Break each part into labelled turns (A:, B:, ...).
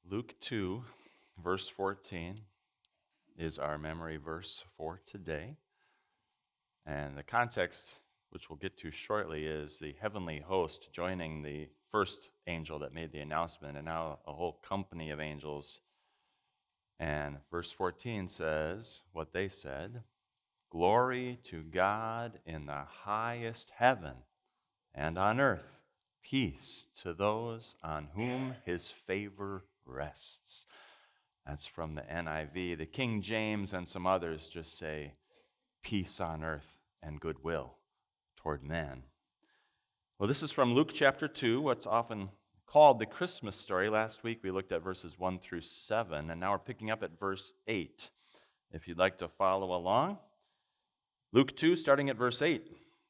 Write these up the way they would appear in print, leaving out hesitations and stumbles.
A: Luke 2, verse 14 is our memory verse for today. And the context, which we'll get to shortly, is the heavenly host joining the first angel that made the announcement, and now a whole company of angels. And verse 14 says what they said: Glory to God in the highest heaven, and on earth peace to those on whom his favor rests. That's from the NIV. The King James and some others just say peace on earth and goodwill toward men. Well, this is from Luke chapter 2, what's often called the Christmas story. Last week we looked at verses 1 through 7, and now we're picking up at verse 8. If you'd like to follow along, Luke 2, starting at verse 8.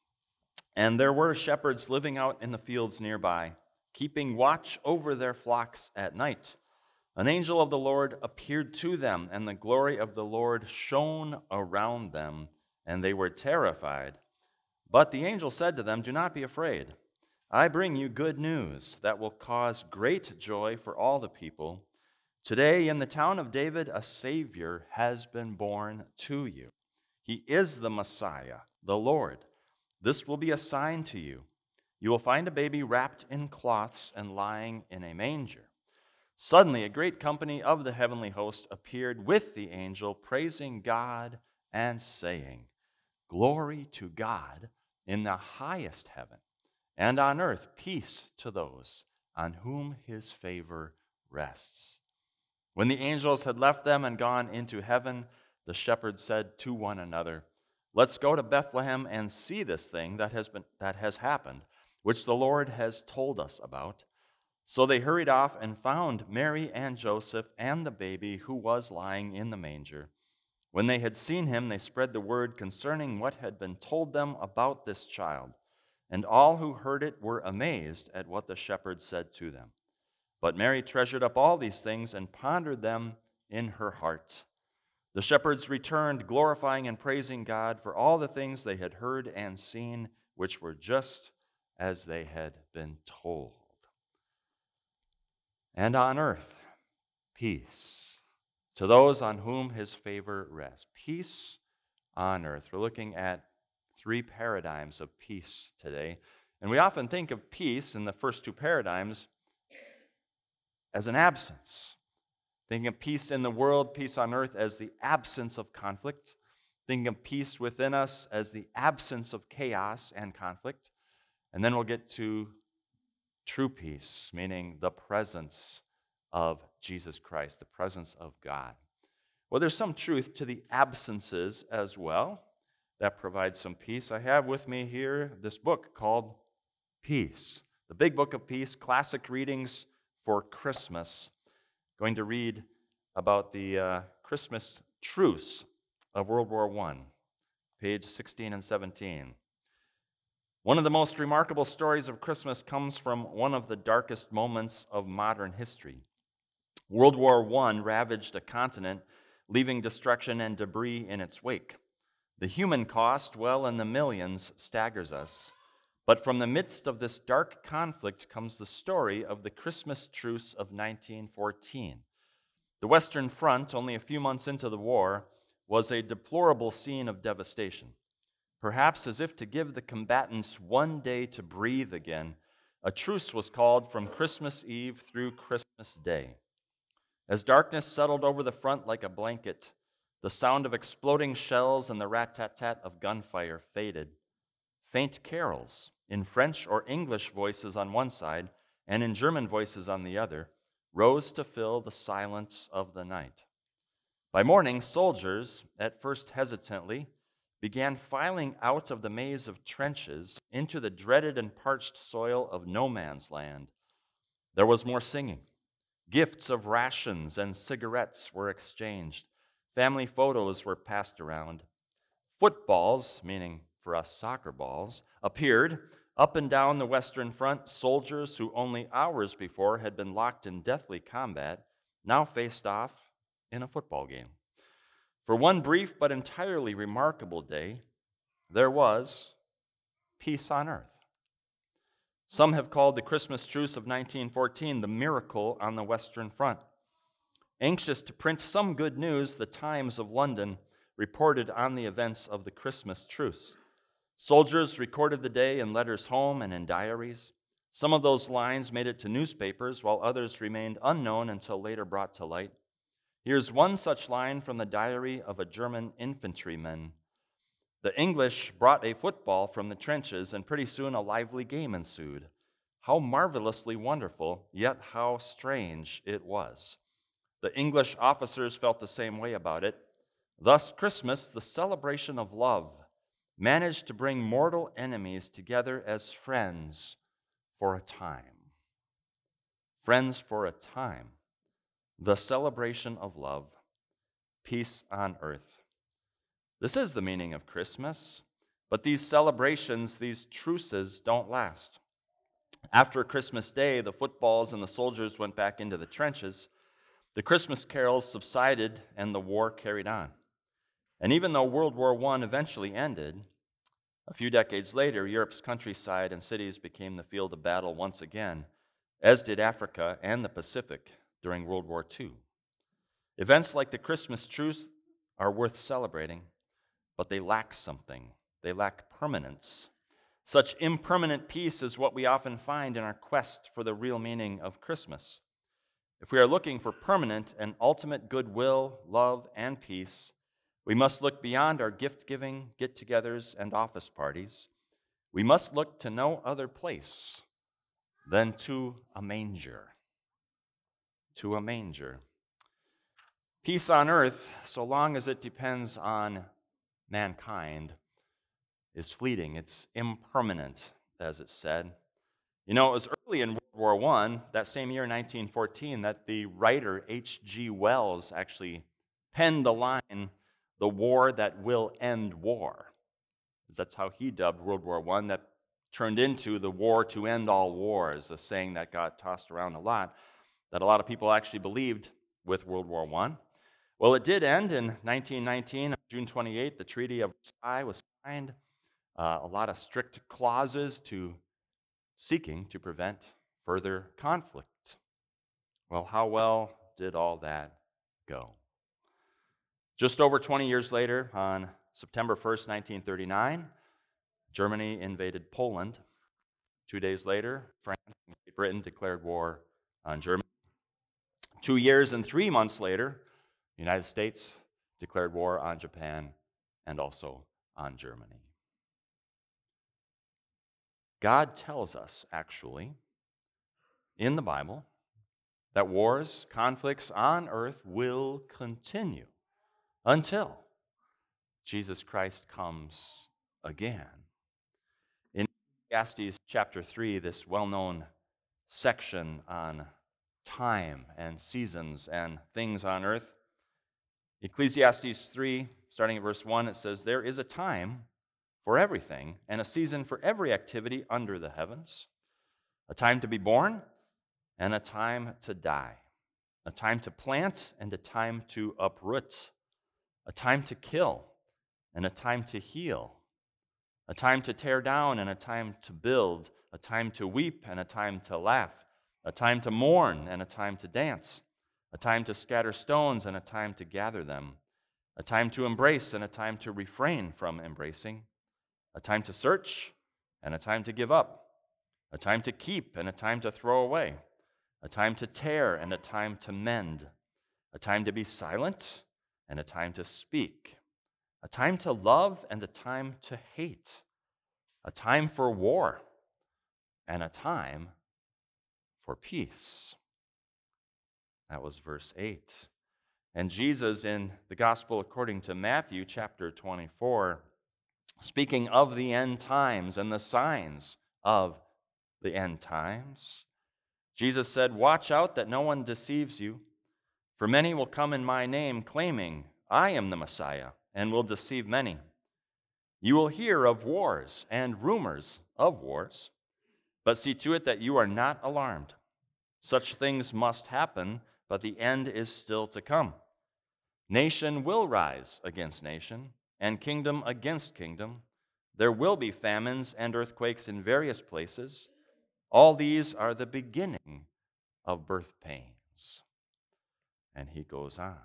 A: And there were shepherds living out in the fields nearby, keeping watch over their flocks at night. An angel of the Lord appeared to them, and the glory of the Lord shone around them, and they were terrified. But the angel said to them, Do not be afraid. I bring you good news that will cause great joy for all the people. Today, in the town of David, a Savior has been born to you. He is the Messiah, the Lord. This will be a sign to you. You will find a baby wrapped in cloths and lying in a manger. Suddenly, a great company of the heavenly host appeared with the angel, praising God and saying, Glory to God in the highest heaven, and on earth peace to those on whom his favor rests. When the angels had left them and gone into heaven, the shepherds said to one another, Let's go to Bethlehem and see this thing that has happened, which the Lord has told us about. So they hurried off and found Mary and Joseph and the baby who was lying in the manger. When they had seen him, they spread the word concerning what had been told them about this child. And all who heard it were amazed at what the shepherds said to them. But Mary treasured up all these things and pondered them in her heart. The shepherds returned, glorifying and praising God for all the things they had heard and seen, which were just as they had been told. And on earth, peace to those on whom his favor rests. Peace on earth. We're looking at three paradigms of peace today. And we often think of peace in the first two paradigms as an absence. Thinking of peace in the world, peace on earth as the absence of conflict. Thinking of peace within us as the absence of chaos and conflict. And then we'll get to true peace, meaning the presence of Jesus Christ, the presence of God. Well, there's some truth to the absences as well that provide some peace. I have with me here this book called Peace, the Big Book of Peace, classic readings for Christmas. Going to read about the Christmas truce of World War I, page 16 and 17. One of the most remarkable stories of Christmas comes from one of the darkest moments of modern history. World War I ravaged a continent, leaving destruction and debris in its wake. The human cost, well in the millions, staggers us. But from the midst of this dark conflict comes the story of the Christmas truce of 1914. The Western Front, only a few months into the war, was a deplorable scene of devastation. Perhaps as if to give the combatants one day to breathe again, a truce was called from Christmas Eve through Christmas Day. As darkness settled over the front like a blanket, the sound of exploding shells and the rat-tat-tat of gunfire faded. Faint carols, in French or English voices on one side and in German voices on the other, rose to fill the silence of the night. By morning, soldiers, at first hesitantly, began filing out of the maze of trenches into the dreaded and parched soil of no man's land. There was more singing. Gifts of rations and cigarettes were exchanged. Family photos were passed around. Footballs, meaning for us soccer balls, appeared up and down the Western Front. Soldiers who only hours before had been locked in deathly combat now faced off in a football game. For one brief but entirely remarkable day, there was peace on earth. Some have called the Christmas truce of 1914 the miracle on the Western Front. Anxious to print some good news, the Times of London reported on the events of the Christmas truce. Soldiers recorded the day in letters home and in diaries. Some of those lines made it to newspapers, while others remained unknown until later brought to light. Here's one such line from the diary of a German infantryman. The English brought a football from the trenches, and pretty soon a lively game ensued. How marvelously wonderful, yet how strange it was. The English officers felt the same way about it. Thus, Christmas, the celebration of love, managed to bring mortal enemies together as friends for a time. Friends for a time. The celebration of love, peace on earth. This is the meaning of Christmas, but these celebrations, these truces, don't last. After Christmas Day, the footballs and the soldiers went back into the trenches. The Christmas carols subsided and the war carried on. And even though World War I eventually ended, a few decades later, Europe's countryside and cities became the field of battle once again, as did Africa and the Pacific during World War II. Events like the Christmas truce are worth celebrating, but they lack something. They lack permanence. Such impermanent peace is what we often find in our quest for the real meaning of Christmas. If we are looking for permanent and ultimate goodwill, love, and peace, we must look beyond our gift-giving, get-togethers, and office parties. We must look to no other place than to a manger. To a manger. Peace on earth, so long as it depends on mankind, is fleeting. It's impermanent, as it said. You know, it was early in World War I, that same year, 1914, that the writer H.G. Wells actually penned the line, "The war that will end war." That's how he dubbed World War I. That turned into the war to end all wars, a saying that got tossed around a lot, that a lot of people actually believed with World War I. Well, it did end in 1919. On June 28th, the Treaty of Versailles was signed. A lot of strict clauses seeking to prevent further conflict. Well, how well did all that go? Just over 20 years later, on September 1st, 1939, Germany invaded Poland. 2 days later, France and Great Britain declared war on Germany. 2 years and 3 months later, the United States declared war on Japan and also on Germany. God tells us, actually, in the Bible, that wars, conflicts on earth will continue until Jesus Christ comes again. In Ecclesiastes chapter 3, this well-known section on time and seasons and things on earth, Ecclesiastes 3, starting at verse 1, it says, "There is a time for everything and a season for every activity under the heavens, a time to be born and a time to die, a time to plant and a time to uproot, a time to kill and a time to heal, a time to tear down and a time to build, a time to weep and a time to laugh, a time to mourn and a time to dance, a time to scatter stones and a time to gather them, a time to embrace and a time to refrain from embracing, a time to search and a time to give up, a time to keep and a time to throw away, a time to tear and a time to mend, a time to be silent and a time to speak, a time to love and a time to hate, a time for war and a time for peace." That was verse 8. And Jesus, in the Gospel according to Matthew chapter 24, speaking of the end times and the signs of the end times, Jesus said, "Watch out that no one deceives you, for many will come in my name, claiming, 'I am the Messiah,' and will deceive many. You will hear of wars and rumors of wars, but see to it that you are not alarmed. Such things must happen, but the end is still to come. Nation will rise against nation, and kingdom against kingdom. There will be famines and earthquakes in various places. All these are the beginning of birth pains." And he goes on.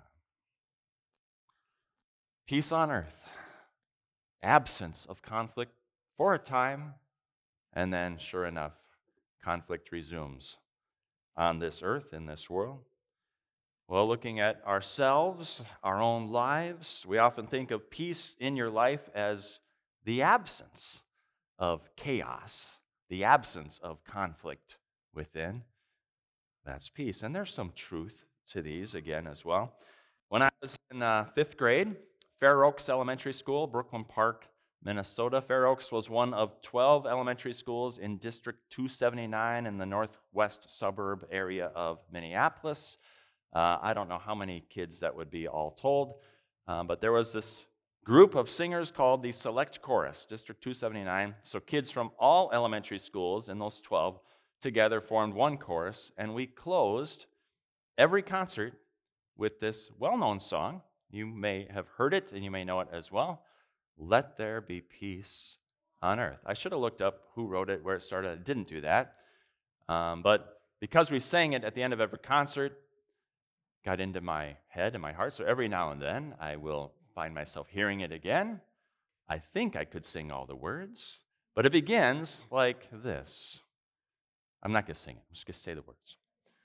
A: Peace on earth, absence of conflict for a time, and then, sure enough, conflict resumes on this earth, in this world. Well, looking at ourselves, our own lives, we often think of peace in your life as the absence of chaos, the absence of conflict within. That's peace. And there's some truth to these again as well. When I was in fifth grade, Fair Oaks Elementary School, Brooklyn Park, Minnesota. Fair Oaks was one of 12 elementary schools in District 279 in the northwest suburb area of Minneapolis. I don't know how many kids that would be all told, but there was this group of singers called the Select Chorus, District 279. So kids from all elementary schools in those 12 together formed one chorus, and we closed every concert with this well-known song. You may have heard it, and you may know it as well. Let there be peace on earth. I should have looked up who wrote it, where it started. I didn't do that. But because we sang it at the end of every concert, got into my head and my heart. So every now and then, I will find myself hearing it again. I think I could sing all the words, but it begins like this. I'm not going to sing it. I'm just going to say the words.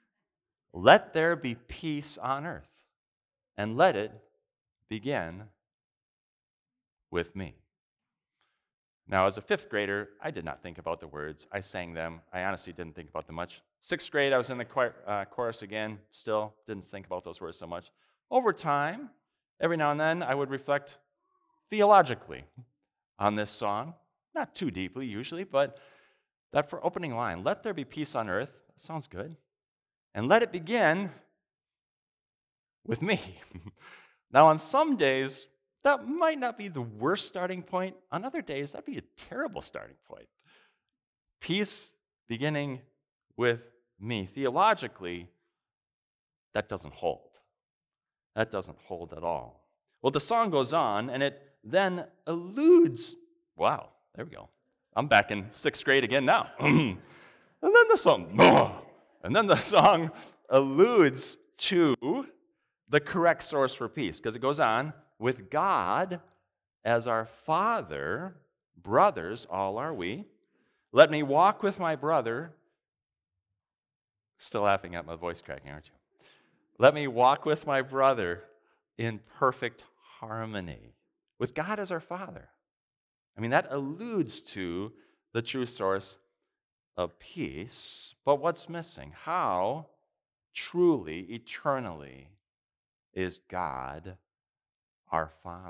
A: Let there be peace on earth, and let it begin with me. Now, as a fifth grader, I did not think about the words. I sang them. I honestly didn't think about them much. Sixth grade, I was in the chorus again. Still didn't think about those words so much. Over time, every now and then, I would reflect theologically on this song. Not too deeply, usually, but that for opening line, let there be peace on earth, that sounds good. And let it begin with me. Now, on some days, that might not be the worst starting point. On other days, that'd be a terrible starting point. Peace beginning with me. Theologically, that doesn't hold. That doesn't hold at all. Well, the song goes on, and it then alludes. Wow, there we go. I'm back in sixth grade again now. And then the song alludes to the correct source for peace, because it goes on, with God as our Father, brothers all are we. Let me walk with my brother. Still laughing at my voice cracking, aren't you? Let me walk with my brother in perfect harmony. With God as our Father. I mean, that alludes to the true source of peace, but what's missing? How truly, eternally is God our Father?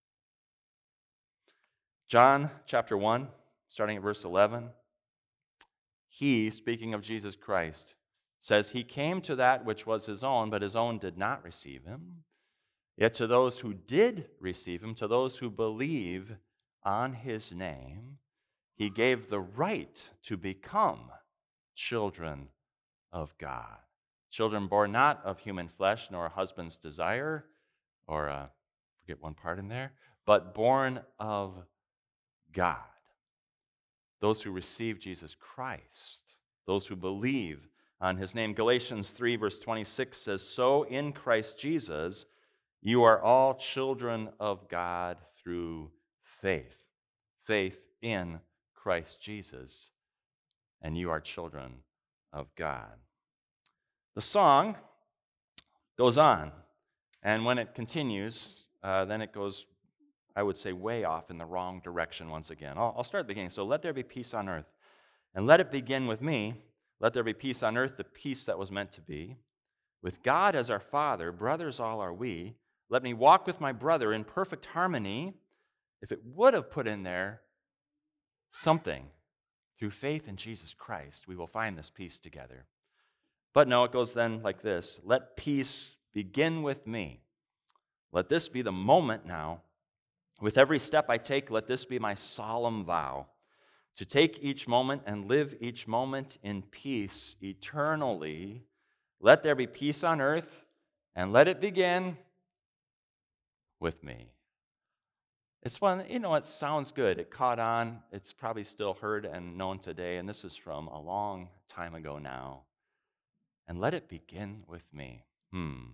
A: John chapter 1, starting at verse 11, he, speaking of Jesus Christ, says, he came to that which was his own, but his own did not receive him. Yet to those who did receive him, to those who believe on his name, he gave the right to become children of God. Children born not of human flesh, nor a husband's desire, or forget one part in there, but born of God. Those who receive Jesus Christ, those who believe on his name. Galatians 3, verse 26 says, so in Christ Jesus, you are all children of God through faith. Faith in Christ Jesus, and you are children of God. The song goes on, and when it continues, then it goes, I would say, way off in the wrong direction once again. I'll start at the beginning. So let there be peace on earth, and let it begin with me. Let there be peace on earth, the peace that was meant to be. With God as our Father, brothers all are we. Let me walk with my brother in perfect harmony. If it would have put in there something, through faith in Jesus Christ, we will find this peace together. But no, it goes then like this. Let peace begin with me. Let this be the moment now. With every step I take, let this be my solemn vow, to take each moment and live each moment in peace eternally. Let there be peace on earth, and let it begin with me. It's one, it sounds good. It caught on. It's probably still heard and known today, and this is from a long time ago now. And let it begin with me.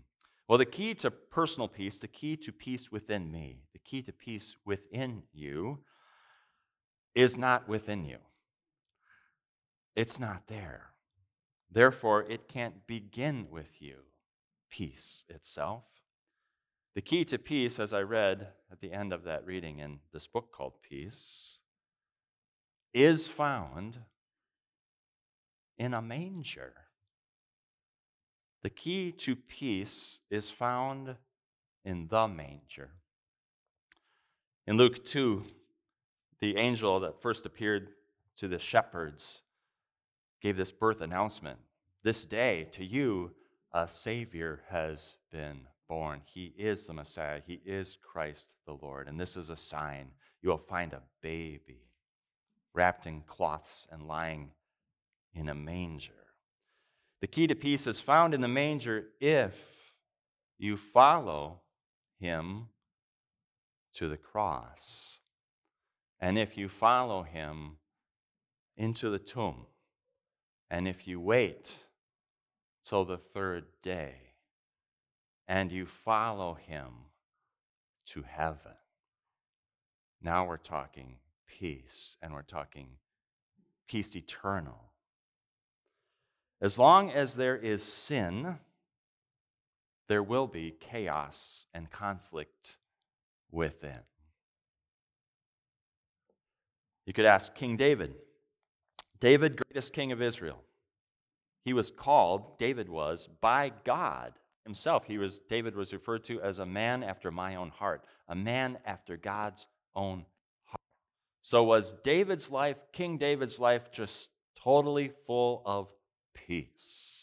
A: Well, the key to personal peace, the key to peace within me, the key to peace within you is not within you. It's not there. Therefore, it can't begin with you, peace itself. The key to peace, as I read at the end of that reading in this book called Peace, is found in a manger. The key to peace is found in the manger. In Luke 2, the angel that first appeared to the shepherds gave this birth announcement. This day, to you, a Savior has been born. He is the Messiah. He is Christ the Lord. And this is a sign. You will find a baby wrapped in cloths and lying in a manger. The key to peace is found in the manger if you follow him to the cross, and if you follow him into the tomb, and if you wait till the third day, and you follow him to heaven. Now we're talking peace, and we're talking peace eternal. As long as there is sin, there will be chaos and conflict within. You could ask King David. David, greatest king of Israel. David was, by God himself. David was referred to as a man after my own heart, a man after God's own heart. So was David's life, King David's life, just totally full of peace?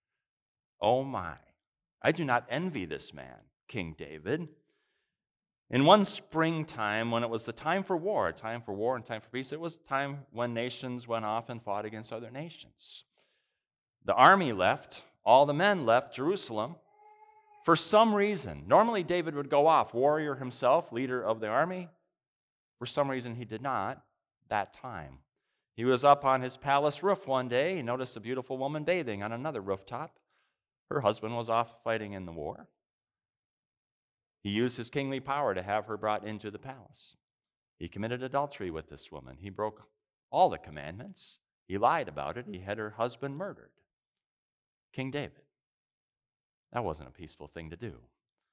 A: Oh my, I do not envy this man, King David. In one springtime, when it was the time for war and time for peace, it was time when nations went off and fought against other nations. The army left, all the men left Jerusalem. For some reason, normally David would go off, warrior himself, leader of the army. For some reason, he did not that time. He was up on his palace roof one day. He noticed a beautiful woman bathing on another rooftop. Her husband was off fighting in the war. He used his kingly power to have her brought into the palace. He committed adultery with this woman. He broke all the commandments. He lied about it. He had her husband murdered. King David. That wasn't a peaceful thing to do.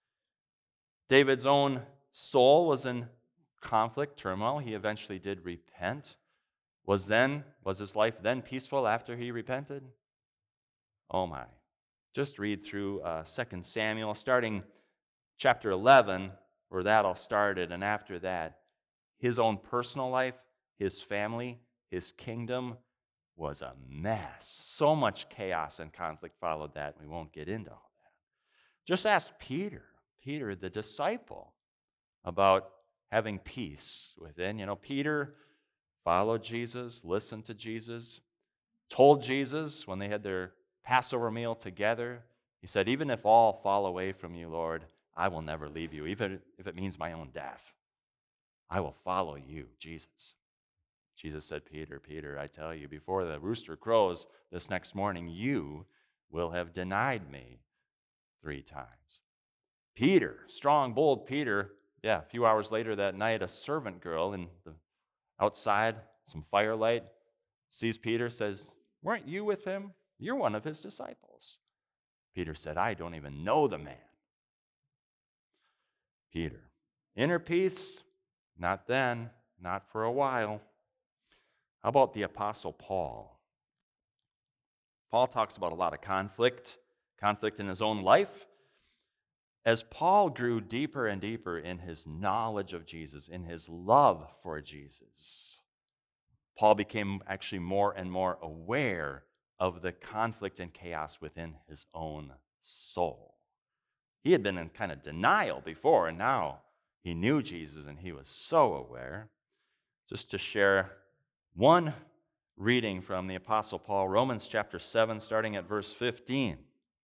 A: David's own soul was in conflict, turmoil. He eventually did repent. Was his life then peaceful after he repented? Oh my. Just read through 2 Samuel, starting chapter 11, where that all started, and after that, his own personal life, his family, his kingdom was a mess. So much chaos and conflict followed that. We won't get into all that. Just ask Peter, the disciple, about having peace within. Peter followed Jesus, listened to Jesus, told Jesus when they had their Passover meal together, he said, even if all fall away from you, Lord, I will never leave you, even if it means my own death. I will follow you, Jesus. Jesus said, Peter, I tell you, before the rooster crows this next morning, you will have denied me 3 times. Peter, strong, bold Peter, a few hours later that night, a servant girl outside, some firelight, sees Peter, says, weren't you with him? You're one of his disciples. Peter said, I don't even know the man. Peter, inner peace, not then, not for a while. How about the Apostle Paul? Paul talks about a lot of conflict in his own life. As Paul grew deeper and deeper in his knowledge of Jesus, in his love for Jesus, Paul became actually more and more aware of the conflict and chaos within his own soul. He had been in kind of denial before, and now he knew Jesus, and he was so aware. Just to share one reading from the Apostle Paul, Romans chapter 7, starting at verse 15.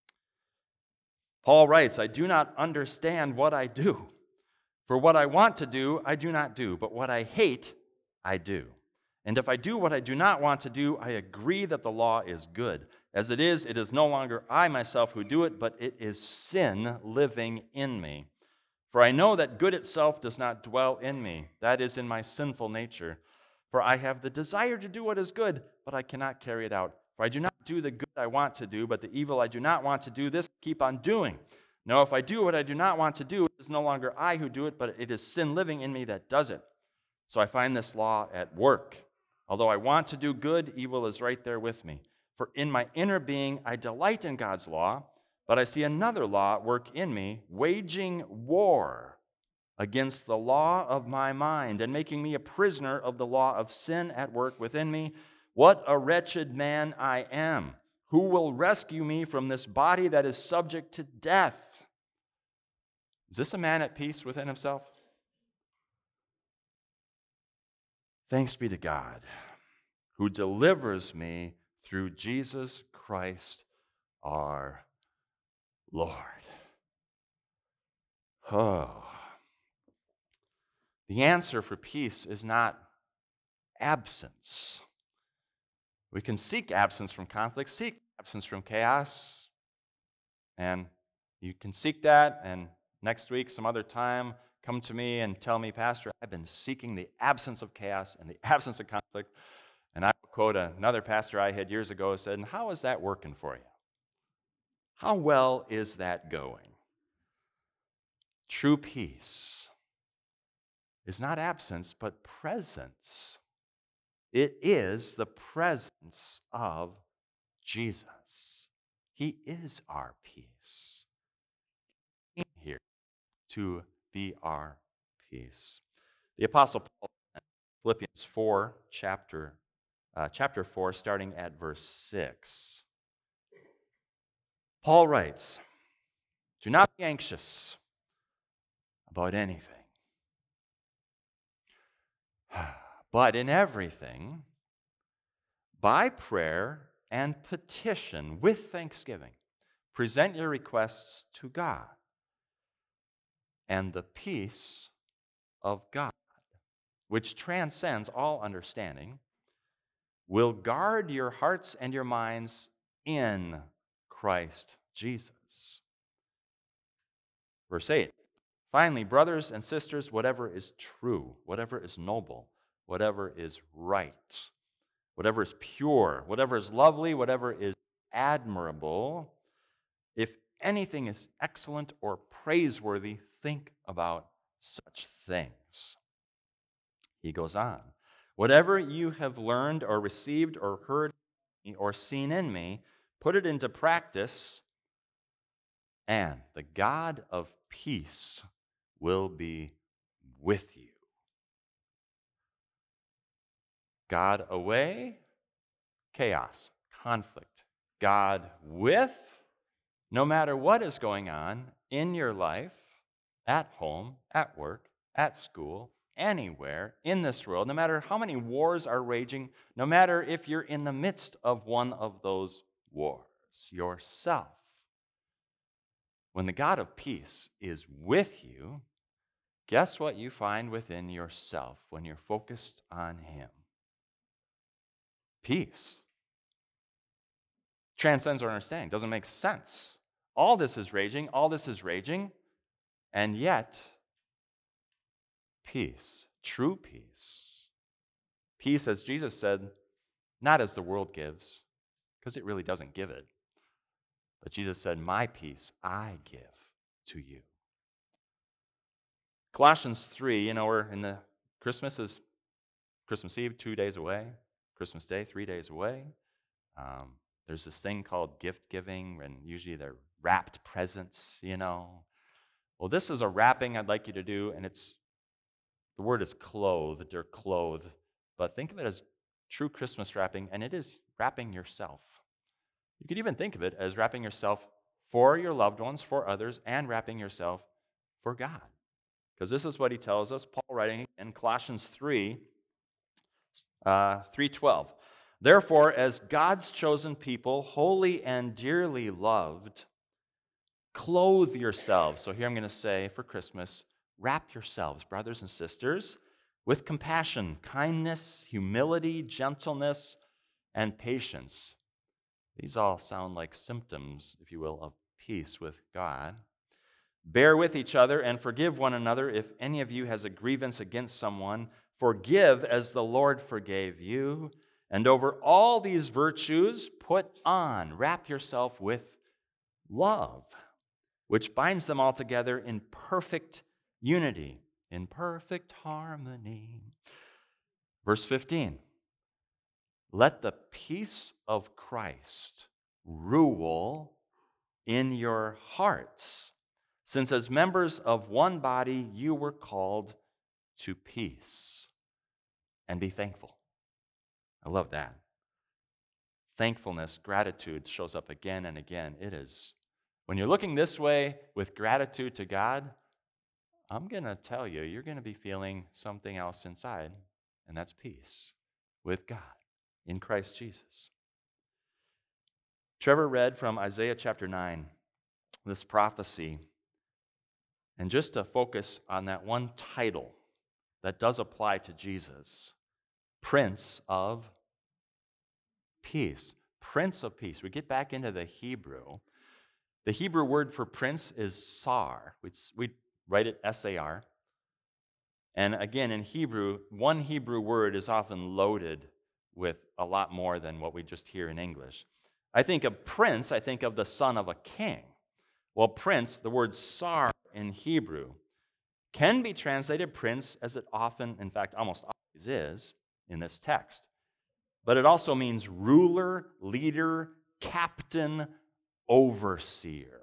A: Paul writes, I do not understand what I do. For what I want to do, I do not do, but what I hate, I do. And if I do what I do not want to do, I agree that the law is good. As it is no longer I myself who do it, but it is sin living in me. For I know that good itself does not dwell in me, that is, in my sinful nature. For I have the desire to do what is good, but I cannot carry it out. For I do not do the good I want to do, but the evil I do not want to do, this I keep on doing. Now, if I do what I do not want to do, it is no longer I who do it, but it is sin living in me that does it. So I find this law at work. Although I want to do good, evil is right there with me. For in my inner being, I delight in God's law, but I see another law at work in me, waging war against the law of my mind and making me a prisoner of the law of sin at work within me. What a wretched man I am! Who will rescue me from this body that is subject to death? Is this a man at peace within himself? Thanks be to God, who delivers me through Jesus Christ our Lord. Oh. The answer for peace is not absence. We can seek absence from conflict, seek absence from chaos, and you can seek that, and next week, some other time, come to me and tell me, Pastor, I've been seeking the absence of chaos and the absence of conflict. And I will quote another pastor I had years ago who said, and how is that working for you? How well is that going? True peace is not absence, but presence. It is the presence of Jesus. He is our peace. He came here to be our peace. The Apostle Paul, in Philippians 4, chapter 4, starting at verse 6. Paul writes, do not be anxious about anything, but in everything, by prayer and petition with thanksgiving, present your requests to God, and the peace of God, which transcends all understanding, will guard your hearts and your minds in Christ Jesus. Verse 8. Finally, brothers and sisters, whatever is true, whatever is noble, whatever is right, whatever is pure, whatever is lovely, whatever is admirable, if anything is excellent or praiseworthy, think about such things. He goes on. Whatever you have learned or received or heard or seen in me, put it into practice, and the God of peace will be with you. God away, chaos, conflict. God with, no matter what is going on in your life, at home, at work, at school, anywhere in this world, no matter how many wars are raging, no matter if you're in the midst of one of those wars yourself. When the God of peace is with you, guess what you find within yourself when you're focused on Him? Peace. Transcends our understanding. Doesn't make sense. All this is raging, and yet, peace, true peace. Peace, as Jesus said, not as the world gives, because it really doesn't give it. But Jesus said, my peace I give to you. Colossians 3, we're in the Christmas Eve, 2 days away. Christmas Day, 3 days away. There's this thing called gift giving, and usually they're wrapped presents, Well, this is a wrapping I'd like you to do, and the word is clothed or clothe, but think of it as true Christmas wrapping, and it is wrapping yourself. You could even think of it as wrapping yourself for your loved ones, for others, and wrapping yourself for God. Because this is what he tells us, Paul writing in Colossians 3:12. Therefore, as God's chosen people, holy and dearly loved, clothe yourselves. So here I'm going to say for Christmas, wrap yourselves, brothers and sisters, with compassion, kindness, humility, gentleness, and patience. These all sound like symptoms, if you will, of peace with God. Bear with each other and forgive one another. If any of you has a grievance against someone, forgive as the Lord forgave you. And over all these virtues, put on, wrap yourself with love, which binds them all together in perfect unity, in perfect harmony. Verse 15, let the peace of Christ rule in your hearts, since as members of one body you were called to peace, and be thankful. I love that. Thankfulness, gratitude shows up again and again. It is, when you're looking this way with gratitude to God, I'm going to tell you, you're going to be feeling something else inside, and that's peace with God in Christ Jesus. Trevor read from Isaiah chapter 9, this prophecy, and just to focus on that one title that does apply to Jesus, Prince of Peace. Prince of Peace. We get back into the Hebrew. The Hebrew word for prince is sar. We write it S-A-R. And again, in Hebrew, one Hebrew word is often loaded with a lot more than what we just hear in English. I think of prince, I think of the son of a king. Well, prince, the word sar in Hebrew, can be translated prince, as it often, in fact, almost always is in this text. But it also means ruler, leader, captain, overseer.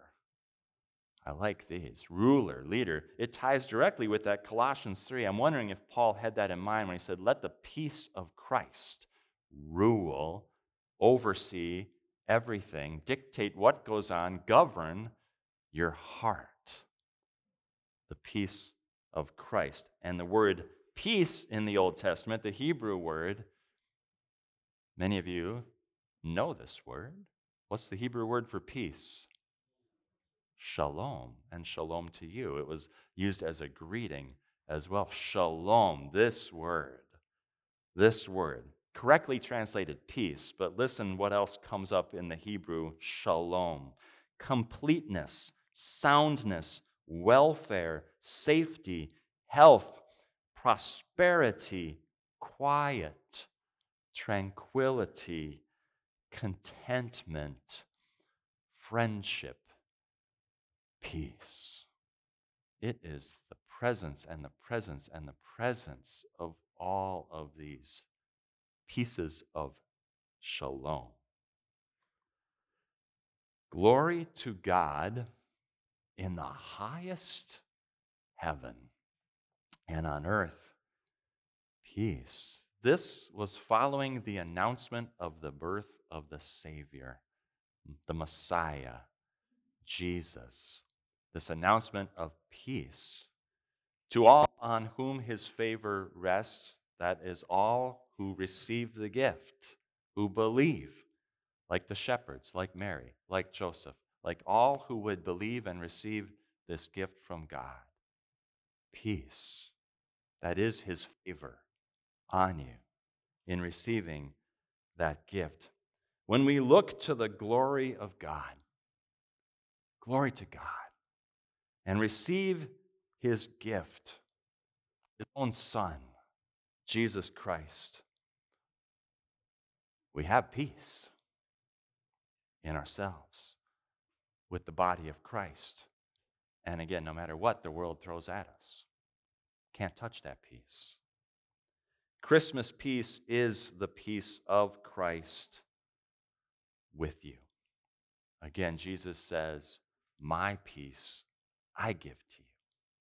A: I like these. Ruler, leader. It ties directly with that Colossians 3. I'm wondering if Paul had that in mind when he said, let the peace of Christ rule, oversee everything, dictate what goes on, govern your heart. The peace of Christ. And the word peace in the Old Testament, the Hebrew word, many of you know this word. What's the Hebrew word for peace? Shalom, and shalom to you. It was used as a greeting as well. Shalom, this word, correctly translated peace, but listen what else comes up in the Hebrew shalom. Completeness, soundness, welfare, safety, health, prosperity, quiet, tranquility, contentment, friendship, peace. It is the presence and the presence and the presence of all of these pieces of shalom. Glory to God in the highest heaven, and on earth, peace. This was following the announcement of the birth of the Savior, the Messiah, Jesus. This announcement of peace to all on whom his favor rests, that is, all who receive the gift, who believe, like the shepherds, like Mary, like Joseph, like all who would believe and receive this gift from God. Peace. That is his favor on you in receiving that gift. When we look to the glory of God, glory to God, and receive his gift, his own Son, Jesus Christ, we have peace in ourselves with the body of Christ. And again, no matter what the world throws at us, can't touch that peace. Christmas peace is the peace of Christ with you. Again, Jesus says, my peace I give to you.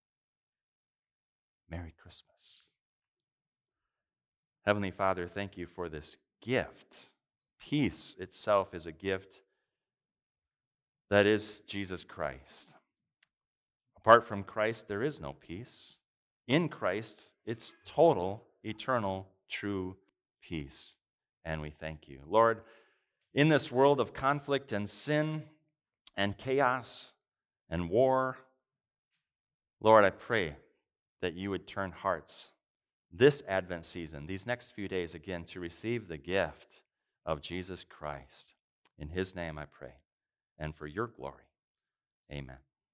A: Merry Christmas. Heavenly Father, thank you for this gift. Peace itself is a gift that is Jesus Christ. Apart from Christ, there is no peace. In Christ, it's total, eternal, true peace. And we thank you. Lord, in this world of conflict and sin and chaos and war, Lord, I pray that you would turn hearts this Advent season, these next few days again, to receive the gift of Jesus Christ. In his name I pray, and for your glory. Amen.